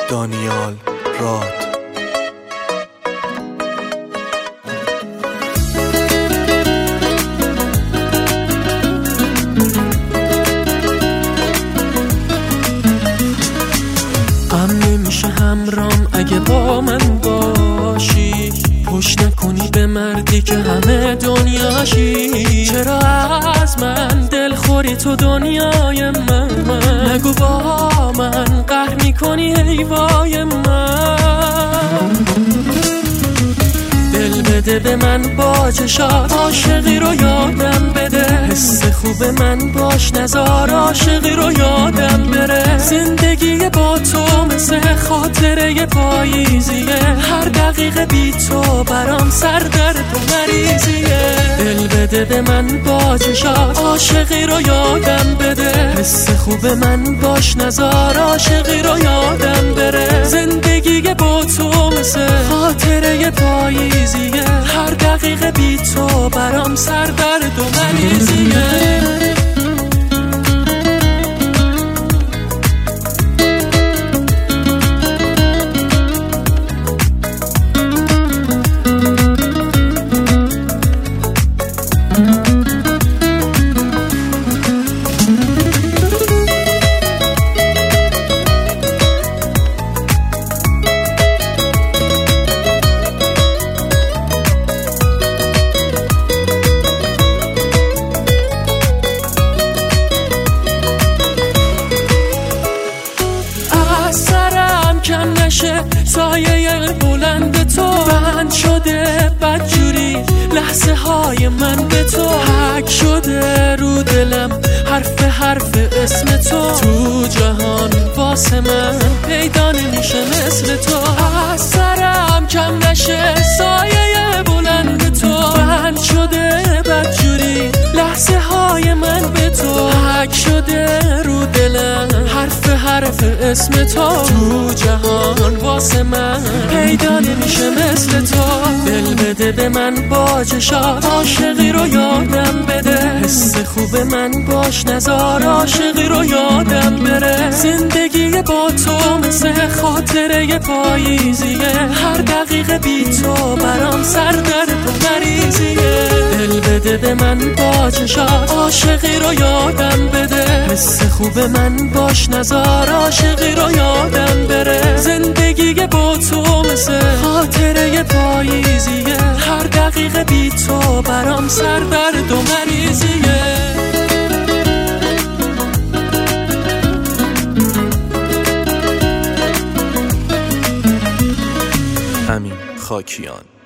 دانیال راد. نمیشه همرام اگه با من باشی، پشت نکنی به مردی که همه دنیاشی. چرا از من دل خوری تو دنیای من؟ نگو با من قهر میکنی حیوای من. دل بده به من با چشات، عاشقی رو یادم بده. حس خوب من باش نزار عاشقی رو یادم بره. زندگی با تو مثل خاطره پاییزیه، هر دقیقه بی تو برام سردرد و مریضیه. دل بده به من با چشات، عاشقی رو یادم بده. حس خوب من باش نزار عاشقی رو یادم بره. زندگی با تو مثل خاطره پاییزیه، هر دقیقه بی تو برام سردرد و مریضیه. کم نشه سایه بلند تو، بند شده بدجوری لحظه های من به تو. حک شده رو دلم حرف اسم تو جهان واسه من پیدا نمیشه مثل تو. از سرم کم نشه سایه بلند تو، بند شده بدجوری لحظه های من به تو. حک شده رو دلم حرف اسم تو جهان واسه من پیدا نمیشه مثل تو. دل بده به من با چشات، عاشقی رو یادم بده. حس خوب من باش نزار عاشقی رو یادم بره. زندگی با تو مثل خاطره پاییزیه، هر دقیقه بی تو برام سردرد و مریضیه. دل بده به من با چشات، عاشقی رو یادم بده. حس خوب من باش نزار عاشقی رو یادم بره. زندگی با تو مثل خاطره پاییزیه، هر دقیقه بی تو برام سردرد و مریضیه. امین خاکیان.